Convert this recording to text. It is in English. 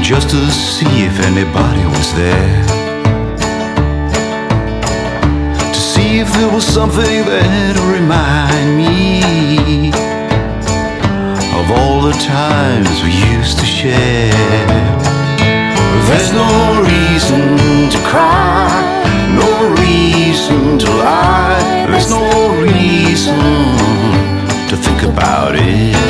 just to see if anybody was there, to see if there was something there to remind me of all the times we used to share. There's no reason to cry, no reason to lie, there's no reason to think about it.